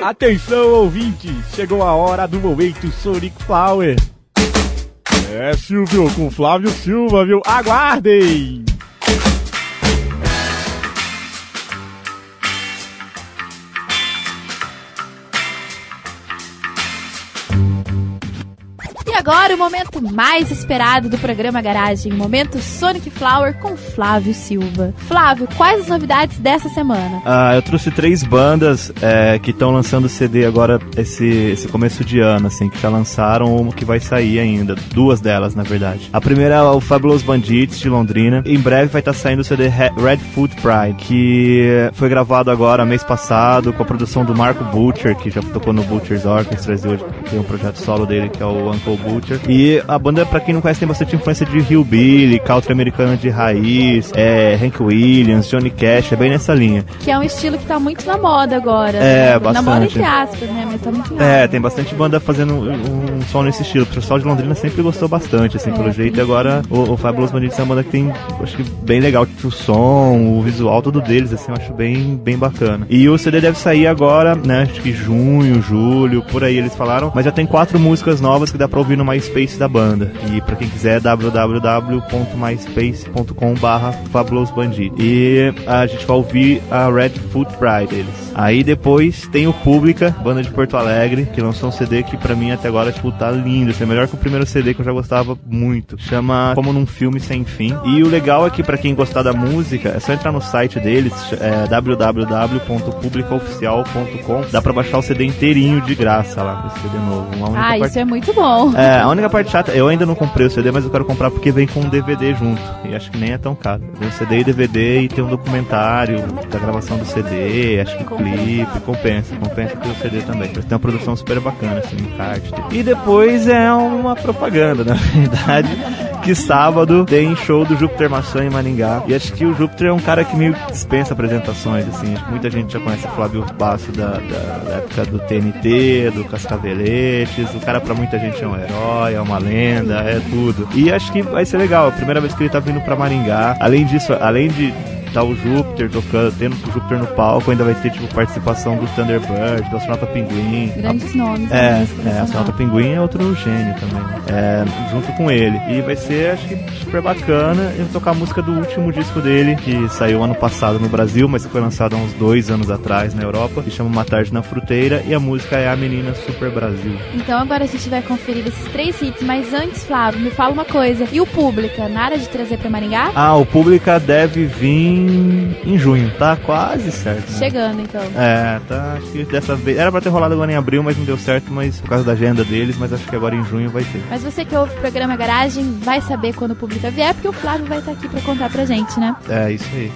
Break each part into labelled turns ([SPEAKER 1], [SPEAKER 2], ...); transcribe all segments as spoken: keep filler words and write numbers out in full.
[SPEAKER 1] Atenção, ouvintes! Chegou a hora do momento Sonic Flower. É, Silvio, com Flávio Silva, viu? Aguardem!
[SPEAKER 2] E agora o momento mais esperado do programa Garagem, o momento Sonic Flower com Flávio Silva. Flávio, quais as novidades dessa semana?
[SPEAKER 3] Ah, eu trouxe três bandas é, que estão lançando C D agora esse, esse começo de ano, assim, que já lançaram uma que vai sair ainda, duas delas, na verdade. A primeira é o Fabulous Bandits, de Londrina. Em breve vai estar saindo o C D Red Foot Pride, que foi gravado agora, mês passado, com a produção do Marco Butcher, que já tocou no Butcher's Orchestra, e hoje tem um projeto solo dele, que é o Uncle Butcher. E a banda, pra quem não conhece, tem bastante influência de hillbilly, country americano de raiz, é, Hank Williams, Johnny Cash, é bem nessa linha.
[SPEAKER 2] Que é um estilo que tá muito na moda agora.
[SPEAKER 3] É,
[SPEAKER 2] né?
[SPEAKER 3] bastante.
[SPEAKER 2] Na moda entre aspas, né? Mas tá muito na moda.
[SPEAKER 3] É, tem bastante banda fazendo um, um som nesse estilo. O pessoal de Londrina sempre gostou bastante, assim, é, pelo jeito. E agora o, o Fabulous Bandits é uma banda que tem, acho que bem legal. O som, o visual, tudo deles, assim, eu acho bem, bem bacana. E o C D deve sair agora, né? Acho que junho, julho, por aí eles falaram. Mas já tem quatro músicas novas que dá pra ouvir no MySpace da banda. E pra quem quiser, w w w ponto myspace ponto com barra Fabulous Bandit. E a gente vai ouvir a Red Foot Pride deles. Aí depois tem o Pública, banda de Porto Alegre, que lançou um C D que pra mim até agora, tipo, tá lindo. Esse é melhor que o primeiro C D que eu já gostava muito. Chama Como Num Filme Sem Fim. E o legal é que pra quem gostar da música, é só entrar no site deles, é w w w ponto publica oficial ponto com. Dá pra baixar o C D inteirinho de graça lá, esse C D novo. Uma única
[SPEAKER 2] ah,
[SPEAKER 3] parte...
[SPEAKER 2] isso é muito bom.
[SPEAKER 3] É, a única parte chata, eu ainda não comprei o C D, mas eu quero comprar porque vem com um D V D junto. E acho que nem é tão caro. Vem um C D e D V D e tem um documentário da gravação do C D, acho que clipe, compensa, compensa pelo C D também. Tem uma produção super bacana, assim, em kart. E depois é uma propaganda, na verdade, que sábado tem show do Júpiter Maçã em Maringá. E acho que o Júpiter é um cara que meio que dispensa apresentações, assim. Acho que muita gente já conhece o Flávio Basso da, da, da época do T N T, do Cascaveletes. O cara pra muita gente é um herói, é uma lenda, é tudo. E acho que vai ser legal, a primeira vez que ele tá vindo pra Maringá. Além disso, além de tá o Júpiter tocando, tendo o Júpiter no palco, ainda vai ter tipo participação do Thunderbird, do Astronauta Pinguim.
[SPEAKER 2] Grandes a... nomes.
[SPEAKER 3] É, é, Astronauta Pinguim é outro gênio também, né? É, junto com ele. E vai ser, acho que, super bacana. Ele vai tocar a música do último disco dele, que saiu ano passado no Brasil, mas que foi lançado há uns dois anos atrás na Europa, que chama Uma Tarde na Fruteira, e a música é A Menina Super Brasil.
[SPEAKER 2] Então agora a gente vai conferir esses três hits, mas antes, Flávio, me fala uma coisa. E o Pública, nada de trazer pra Maringá?
[SPEAKER 3] Ah, o Pública deve vir em junho, tá quase certo, né?
[SPEAKER 2] Chegando, então.
[SPEAKER 3] É, tá, acho que dessa vez, era pra ter rolado agora em abril, mas não deu certo, mas por causa da agenda deles, mas acho que agora em junho vai ter.
[SPEAKER 2] Mas você que ouve o programa Garagem vai saber quando o Pública vier, porque o Flávio vai estar aqui pra contar pra gente, né?
[SPEAKER 3] É, isso aí.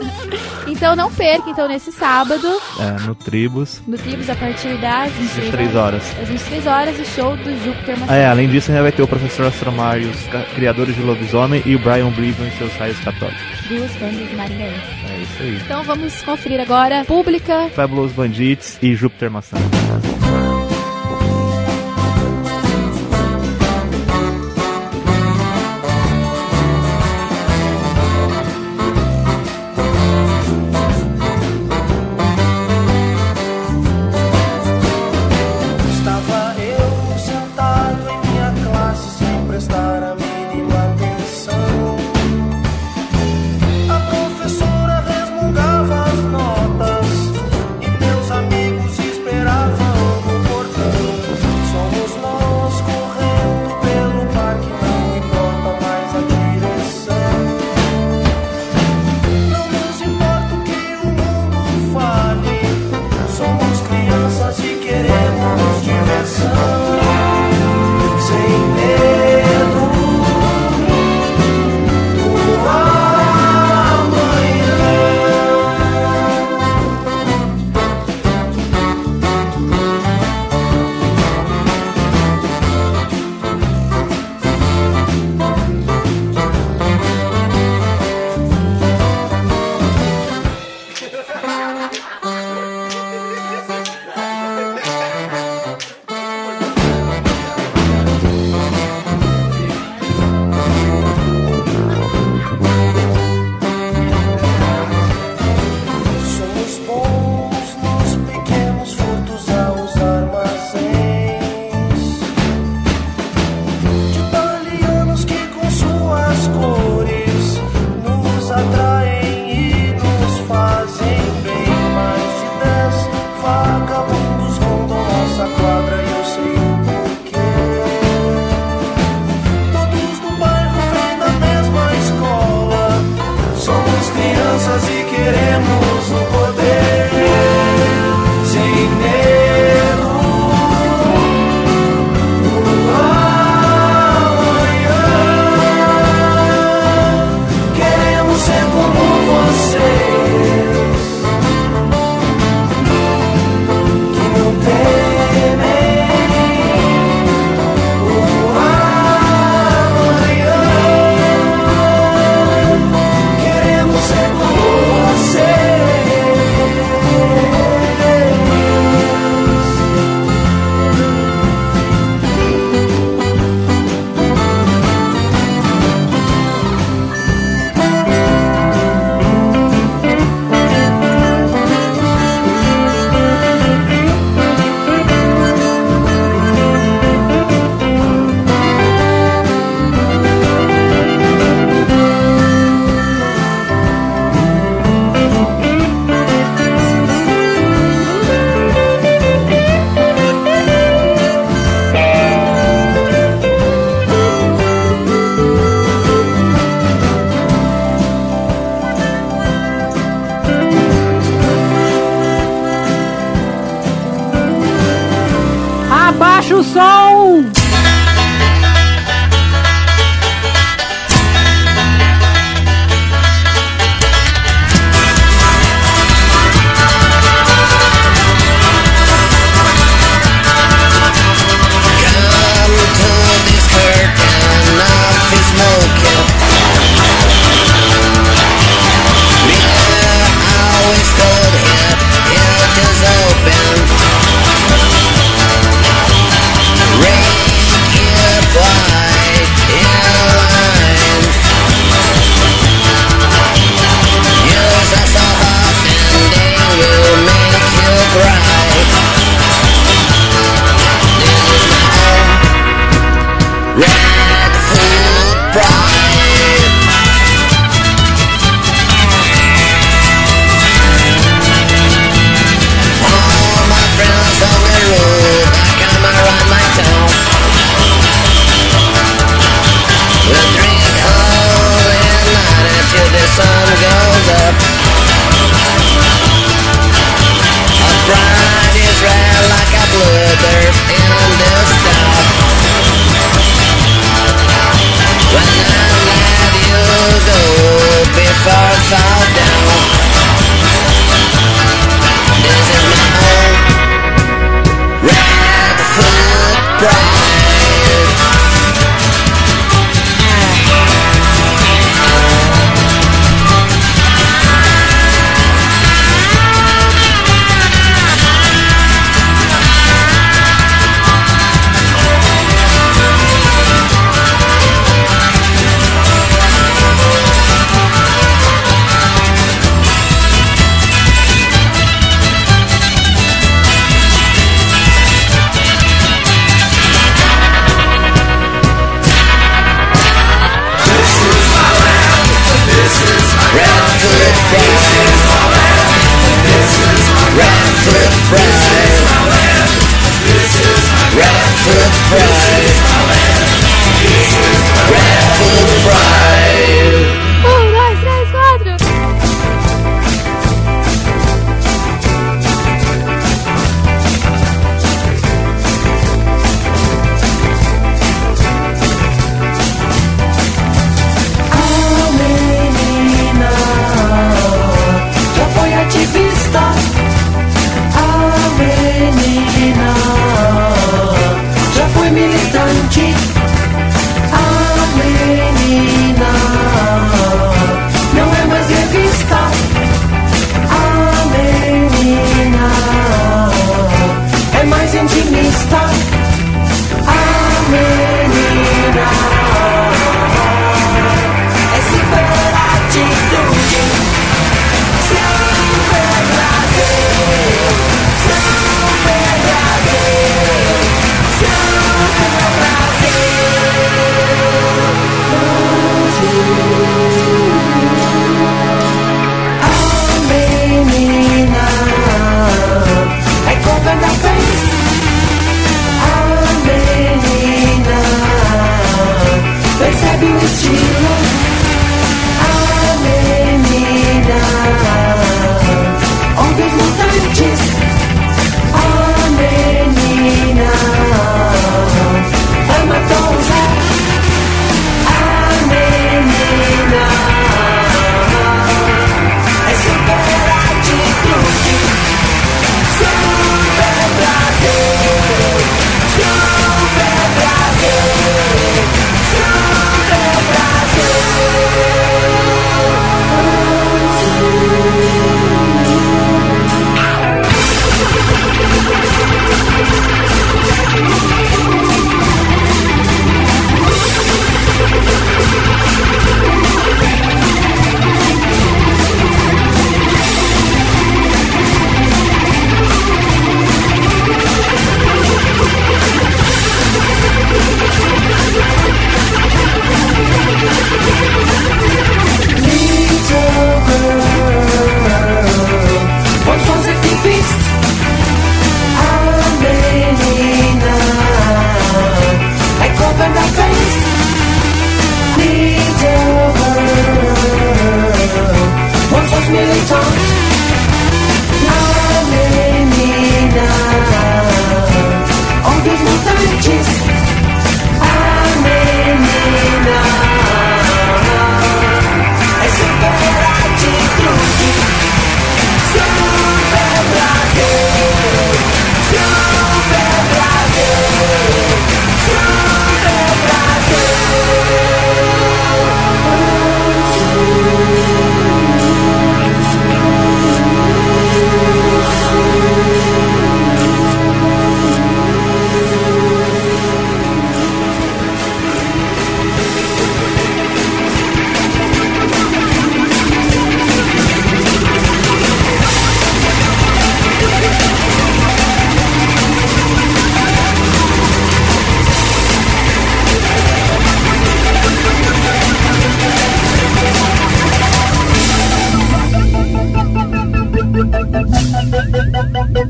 [SPEAKER 2] Então não perca, então, nesse sábado.
[SPEAKER 3] É, no Tribus.
[SPEAKER 2] No Tribus, a partir das
[SPEAKER 3] vinte e três horas.
[SPEAKER 2] Às vinte e três horas, o show do Júpiter Maçã.
[SPEAKER 3] Ah, é, além disso, ainda vai ter o Professor Astromar e os criadores de Lobisomem e o Brian Brevin e seus raios católicos.
[SPEAKER 2] Duas bandas maringaenses.
[SPEAKER 3] É isso aí.
[SPEAKER 2] Então vamos conferir agora Pública,
[SPEAKER 3] Fabulous Bandits e Júpiter Maçã.
[SPEAKER 4] Amigos esperavam o som!
[SPEAKER 5] Rain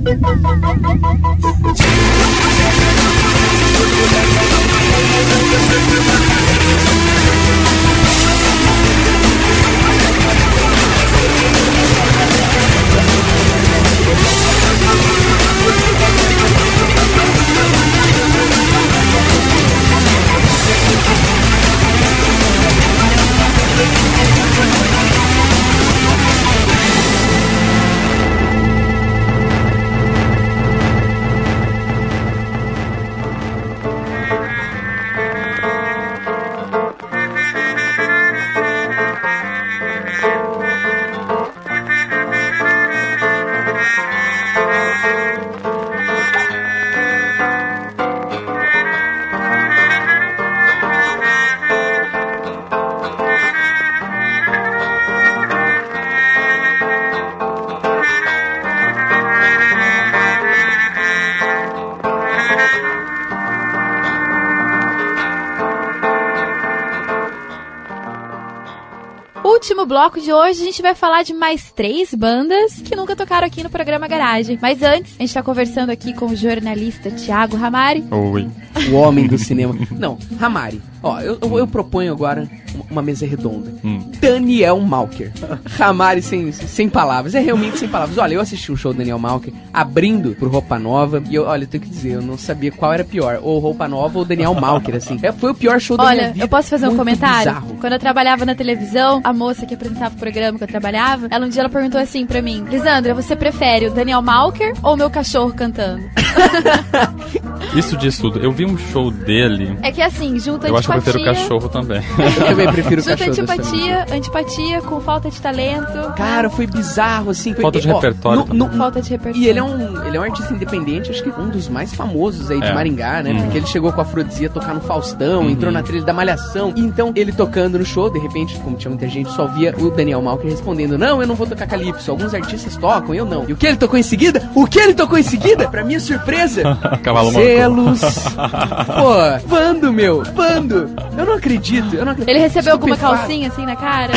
[SPEAKER 2] Último bloco de hoje, a gente vai falar de mais três bandas que nunca tocaram aqui no programa Garagem. Mas antes, a gente tá conversando aqui com o jornalista Thiago Ramari.
[SPEAKER 4] Oi. O homem do cinema. Não, Ramari. Ó, eu, eu, eu proponho agora uma mesa redonda. Hum. Daniel Malker. Ramari sem, sem palavras. É realmente sem palavras. Olha, eu assisti um show do Daniel Malker abrindo pro Roupa Nova. E eu, olha, eu tenho que dizer, eu não sabia qual era pior. Ou Roupa Nova ou Daniel Malker, assim. É, foi o pior show da
[SPEAKER 2] olha,
[SPEAKER 4] minha vida.
[SPEAKER 2] Olha, eu posso fazer um comentário?
[SPEAKER 4] Bizarro.
[SPEAKER 2] Quando eu trabalhava na televisão, a moça que apresentava o programa que eu trabalhava, ela um dia ela perguntou assim pra mim: Lisandra, você prefere o Daniel Malker ou o meu cachorro cantando?
[SPEAKER 5] Isso diz tudo. Eu vi um show dele.
[SPEAKER 2] É que assim, junta
[SPEAKER 5] eu
[SPEAKER 2] antipatia...
[SPEAKER 5] Eu acho que eu prefiro o cachorro também.
[SPEAKER 4] Eu também prefiro o
[SPEAKER 2] junta
[SPEAKER 4] cachorro.
[SPEAKER 2] Junta antipatia, antipatia com falta de talento.
[SPEAKER 4] Cara, foi bizarro, assim. Foi,
[SPEAKER 5] falta de
[SPEAKER 4] ó,
[SPEAKER 5] repertório.
[SPEAKER 4] No, no,
[SPEAKER 2] falta de repertório.
[SPEAKER 4] E ele é, um, ele é um artista independente, acho que um dos mais famosos aí de é. Maringá, né? Hum. Porque ele chegou com a Afrodisia tocar no Faustão, uhum. entrou na trilha da Malhação. E então, ele tocando no show, de repente, como tinha muita gente, só via o Daniel Malker respondendo: não, eu não vou tocar calypso. Alguns artistas tocam, eu não. E o que ele tocou em seguida? O que ele tocou em seguida? Pra minha surpresa,
[SPEAKER 5] Cavalo
[SPEAKER 4] selos. Pô, Vando, meu, Vando. Eu não acredito, eu não acredito.
[SPEAKER 2] Ele recebeu alguma calcinha assim na cara?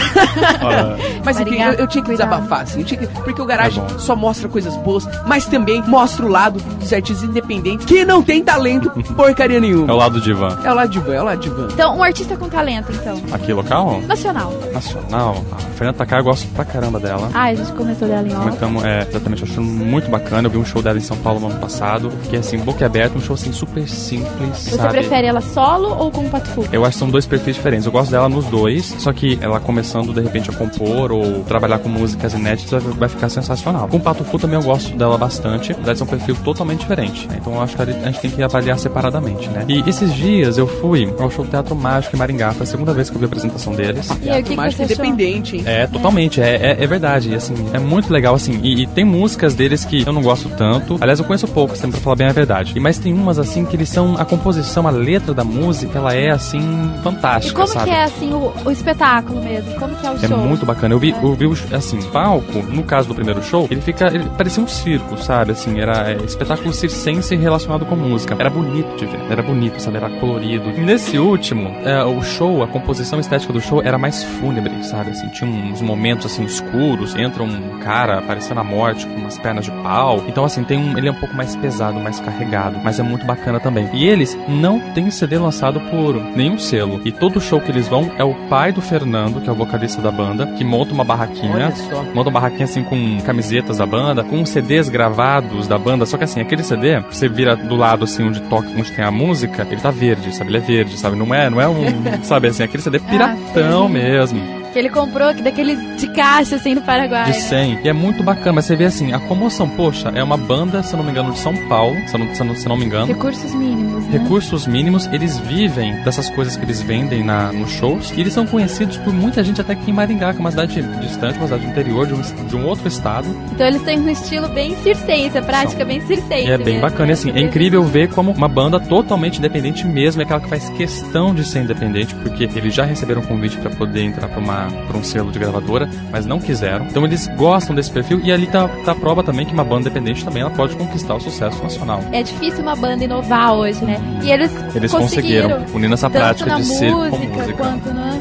[SPEAKER 4] Mas enfim, eu, eu tinha que desabafar, assim. Eu tinha que, porque o Garagem é só mostra coisas boas, mas também mostra o lado dos artistas independentes que não tem talento porcaria nenhuma.
[SPEAKER 5] É o lado de Ivan.
[SPEAKER 4] É o lado de Ivan, é o lado de Ivan.
[SPEAKER 2] Então, um artista com talento, então.
[SPEAKER 5] Aqui, local?
[SPEAKER 2] Nacional.
[SPEAKER 5] Nacional. A Fernanda Takai, eu gosto pra caramba dela.
[SPEAKER 2] Ah, a gente começou dela em off.
[SPEAKER 5] Comentamos, é, exatamente, eu acho muito bacana. Eu vi um show dela em São Paulo no ano passado, que é assim, boca aberta, um show assim, super simples,
[SPEAKER 2] Você
[SPEAKER 5] sabe?
[SPEAKER 2] prefere ela solo ou com o Pato Fu?
[SPEAKER 5] Eu acho que são dois perfis diferentes. Eu gosto dela nos dois, só que ela começando, de repente, a compor ou trabalhar com músicas inéditas vai ficar sensacional. Com o Pato Fu também eu gosto dela bastante, apesar de ser um perfil totalmente diferente, né? Então eu acho que a gente tem que avaliar separadamente, né? E esses dias eu fui ao show Teatro Mágico em Maringá, foi a segunda vez que eu vi a apresentação deles.
[SPEAKER 2] E aí, o que
[SPEAKER 4] Mágico independente, hein?
[SPEAKER 5] É, totalmente, é, é, é verdade, assim, é muito legal, assim, e, e tem músicas deles que eu não gosto tanto, aliás, eu conheço pouco, sempre pra falar bem a verdade, e, mas tem umas, assim, que eles são, a composição, a letra da música, ela é, assim, fantástica,
[SPEAKER 2] e como
[SPEAKER 5] sabe?
[SPEAKER 2] que é, assim, o, o espetáculo mesmo? Como que é o
[SPEAKER 5] é
[SPEAKER 2] show?
[SPEAKER 5] É muito bacana, eu vi, é. eu vi, assim, palco, no caso do primeiro show, ele fica, ele parecia um circo, sabe, assim, era é, espetáculo circense relacionado com música, era bonito de ver, era bonito, sabe, era colorido. E nesse último, é, o show, a composição estética do show era mais fúnebre, sabe, assim, tinha uns momentos, assim, escuros, entra um cara aparecendo a morte com umas pernas de pau, então, assim, tem um, ele é um pouco mais pesado, mais carregado, mas é muito bacana também. E eles não têm C D lançado por nenhum selo, e todo show que eles vão é o pai do Fernando, que é o vocalista da banda, que monta uma barraquinha, monta uma barraquinha, assim, com camisetas da banda, com C Ds gravados da banda, só que, assim, aquele C D, você vira do lado, assim, onde toca, onde tem a música, ele tá verde, sabe, ele é verde, sabe, não é, não é um, sabe, assim, aquele C D piratão ah, mesmo.
[SPEAKER 2] Que ele comprou daqueles de caixa, assim, no Paraguai.
[SPEAKER 5] De cem. E é muito bacana, mas você vê, assim, a comoção, poxa, é uma banda, se eu não me engano, de São Paulo, se eu não, se eu não, se eu não me engano.
[SPEAKER 2] Recursos mínimos, né?
[SPEAKER 5] Recursos mínimos, eles vivem dessas coisas que eles vendem na, nos shows, e eles são conhecidos por muita gente até aqui em Maringá, que é uma cidade distante, uma cidade do interior, de um, de um outro estado.
[SPEAKER 2] Então eles têm um estilo bem circense, a prática são. bem circense.
[SPEAKER 5] E é bem
[SPEAKER 2] mesmo,
[SPEAKER 5] bacana,
[SPEAKER 2] né?
[SPEAKER 5] e assim, é incrível ver como uma banda totalmente independente mesmo, é aquela que faz questão de ser independente, porque eles já receberam um convite para poder entrar para uma pra um selo de gravadora, mas não quiseram. Então eles gostam desse perfil, e ali tá, tá a prova também que uma banda independente também ela pode conquistar o sucesso nacional.
[SPEAKER 2] É difícil uma banda inovar hoje, né? E eles,
[SPEAKER 5] eles
[SPEAKER 2] conseguiram,
[SPEAKER 5] conseguiram unindo essa prática de ser com música.
[SPEAKER 2] quanto, né?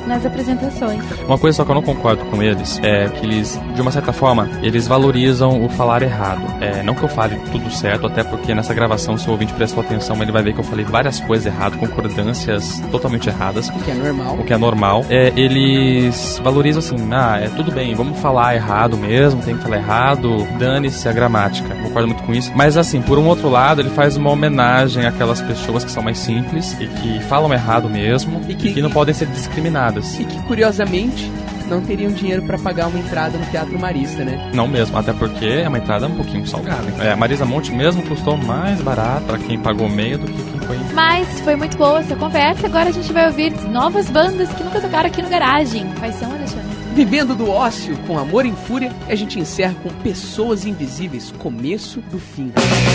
[SPEAKER 2] nas apresentações.
[SPEAKER 5] Uma coisa só que eu não concordo com eles é que eles, de uma certa forma, eles valorizam o falar errado. É, não que eu fale tudo certo, até porque nessa gravação, se o ouvinte prestou atenção, ele vai ver que eu falei várias coisas erradas, concordâncias totalmente erradas.
[SPEAKER 4] O que é normal.
[SPEAKER 5] O que é normal. É, eles valorizam assim, ah, é tudo bem, vamos falar errado mesmo, tem que falar errado, dane-se a gramática. Concordo muito com isso. Mas assim, por um outro lado, ele faz uma homenagem àquelas pessoas que são mais simples e que falam errado mesmo e que, e que não podem ser discriminadas.
[SPEAKER 4] E que, curiosamente, não teriam dinheiro pra pagar uma entrada no Teatro Marista, né?
[SPEAKER 5] Não mesmo, até porque é uma entrada um pouquinho salgada. É, a Marisa Monte mesmo custou mais barato pra quem pagou meio do que quem foi.
[SPEAKER 2] Mas foi muito boa essa conversa. Agora a gente vai ouvir novas bandas que nunca tocaram aqui no Garagem. Quais são, Alexandre?
[SPEAKER 4] Vivendo do ócio com Amor em Fúria, a gente encerra com Pessoas Invisíveis, começo do fim.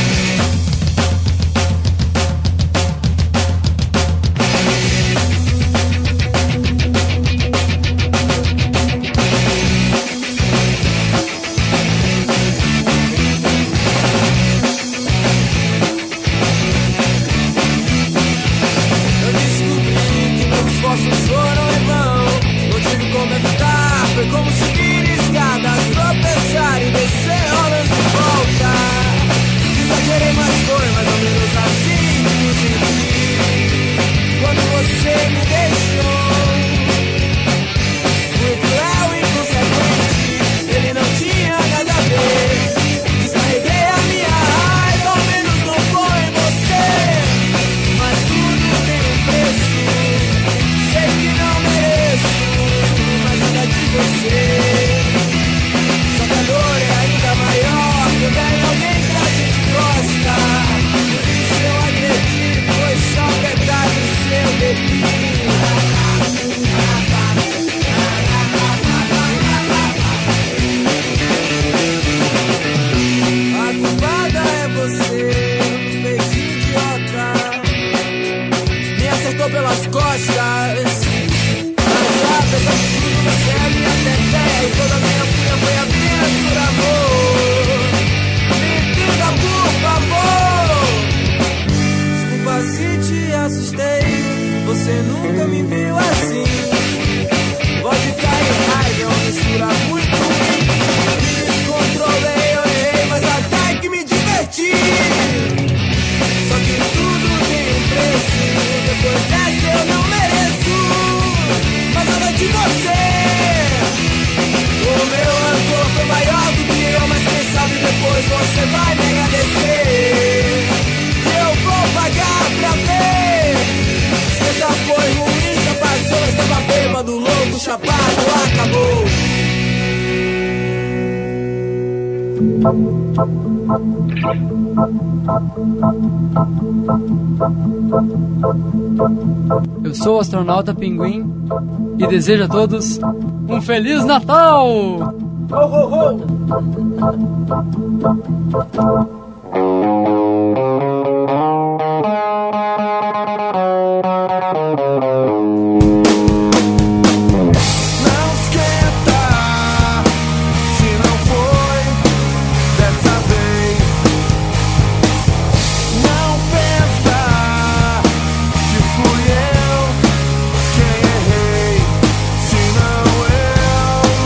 [SPEAKER 6] Eu sou o astronauta Pinguim e desejo a todos um Feliz Natal! Ho, ho, ho!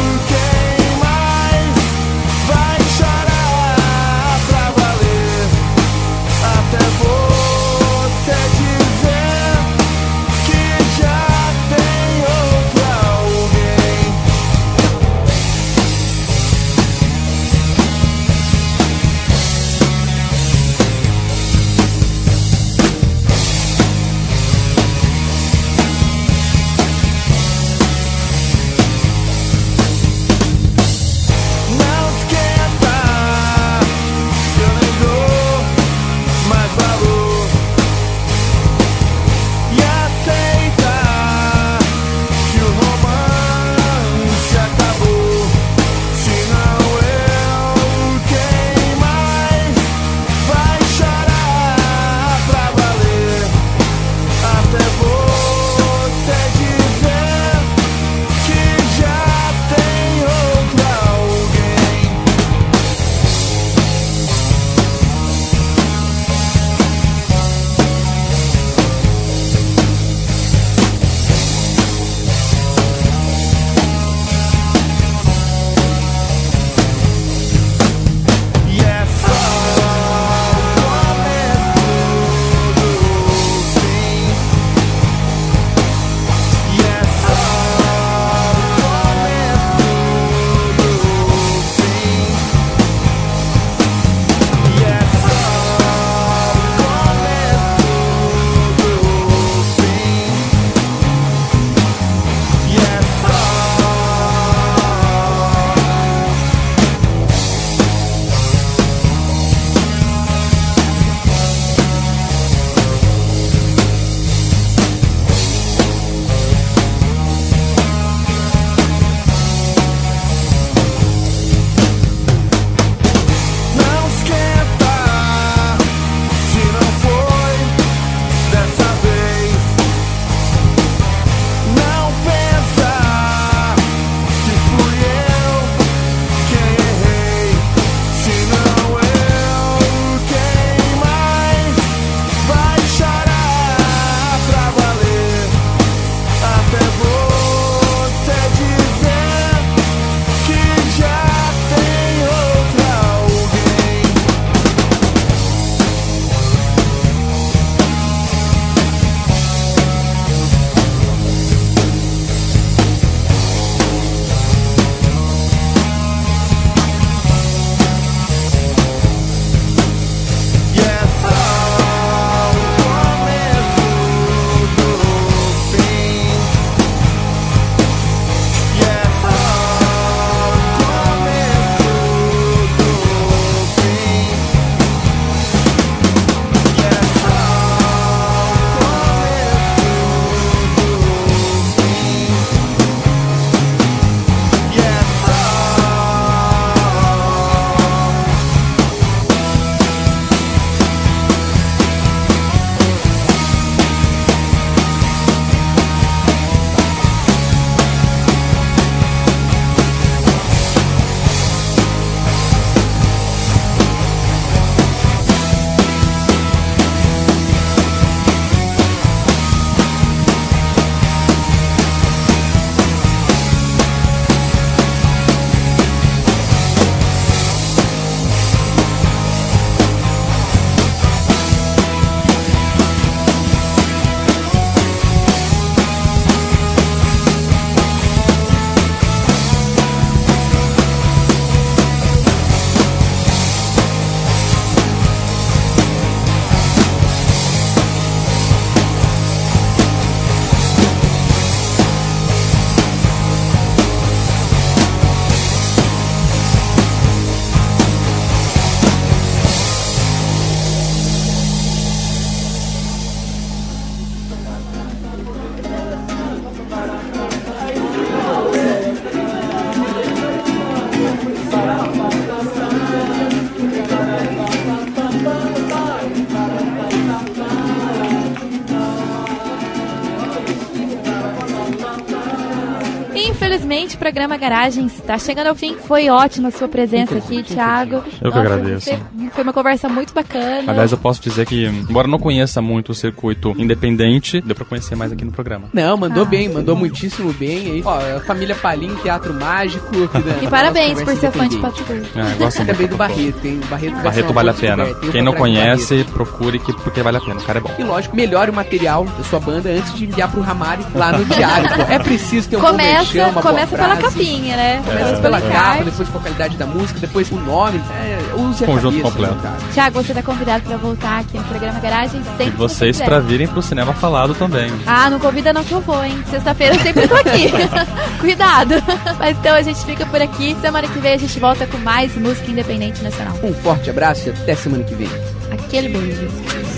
[SPEAKER 7] Vai chorar pra valer.
[SPEAKER 2] programa Garagem está chegando ao fim. Foi ótima a sua presença aqui, Thiago.
[SPEAKER 5] Eu que agradeço.
[SPEAKER 2] Foi uma conversa muito bacana.
[SPEAKER 5] Aliás, eu posso dizer que, embora eu não conheça muito o circuito independente, deu pra conhecer mais aqui no programa.
[SPEAKER 4] Não, mandou
[SPEAKER 2] Ah,
[SPEAKER 4] bem, mandou
[SPEAKER 2] bom.
[SPEAKER 4] muitíssimo bem. Aí, ó, a família Palim, Teatro Mágico. Que da,
[SPEAKER 2] E parabéns
[SPEAKER 4] nossa
[SPEAKER 2] por ser fã de
[SPEAKER 4] independente.
[SPEAKER 2] Pato Fu.
[SPEAKER 5] É, eu gosto muito.
[SPEAKER 4] Também do Barreto, tem Barreto, vai ser
[SPEAKER 5] Barreto
[SPEAKER 4] uma
[SPEAKER 5] vale a
[SPEAKER 4] boa
[SPEAKER 5] pena.
[SPEAKER 4] descoberta. Tem
[SPEAKER 5] Quem
[SPEAKER 4] um
[SPEAKER 5] não
[SPEAKER 4] contrato do
[SPEAKER 5] conhece,
[SPEAKER 4] Barreto.
[SPEAKER 5] procure que, porque vale a pena. O cara é bom.
[SPEAKER 4] E lógico, melhore o material da sua banda antes de enviar pro Ramari lá no diário. Pô. É preciso ter um bom
[SPEAKER 2] Começa,
[SPEAKER 4] merchan, uma
[SPEAKER 2] começa
[SPEAKER 4] boa
[SPEAKER 2] pela
[SPEAKER 4] frase.
[SPEAKER 2] capinha, né?
[SPEAKER 4] Começa
[SPEAKER 2] Depois
[SPEAKER 4] pela
[SPEAKER 2] pelo
[SPEAKER 4] capa,
[SPEAKER 2] encarte.
[SPEAKER 4] depois com a qualidade da música, depois o nome. É, use a
[SPEAKER 5] Conjunto
[SPEAKER 4] cabeça,
[SPEAKER 5] completo.
[SPEAKER 4] né, cara?
[SPEAKER 2] Thiago, você tá convidado pra voltar aqui no programa Garagem sempre
[SPEAKER 5] E
[SPEAKER 2] que
[SPEAKER 5] vocês
[SPEAKER 2] você
[SPEAKER 5] pra
[SPEAKER 2] quiser.
[SPEAKER 5] virem pro cinema falado também.
[SPEAKER 2] Ah, não convida não que eu vou, hein? Sexta-feira eu sempre tô aqui. Cuidado. Mas então a gente fica por aqui. Semana que vem a gente volta com mais música independente nacional.
[SPEAKER 4] Um forte abraço e até semana que vem.
[SPEAKER 2] Aquele beijo.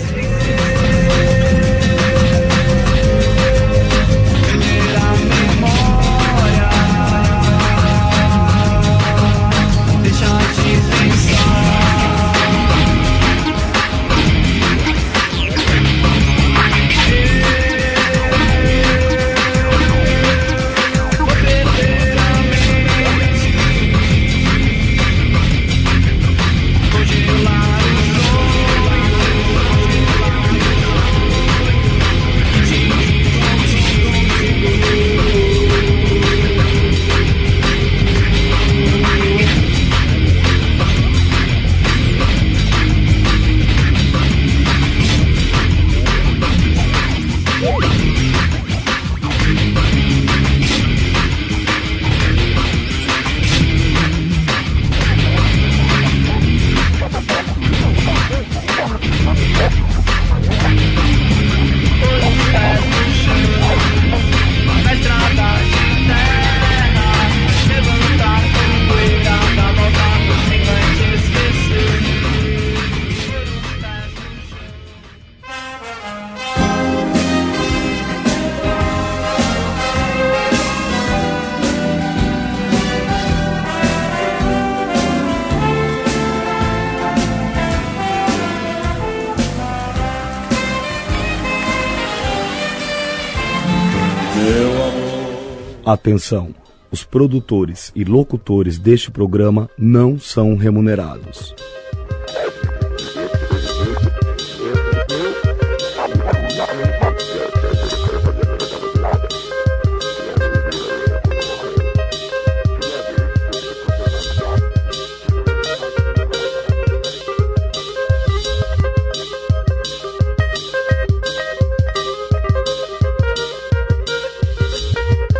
[SPEAKER 7] Atenção, os produtores e locutores deste programa não são remunerados.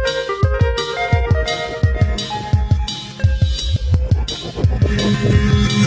[SPEAKER 8] Música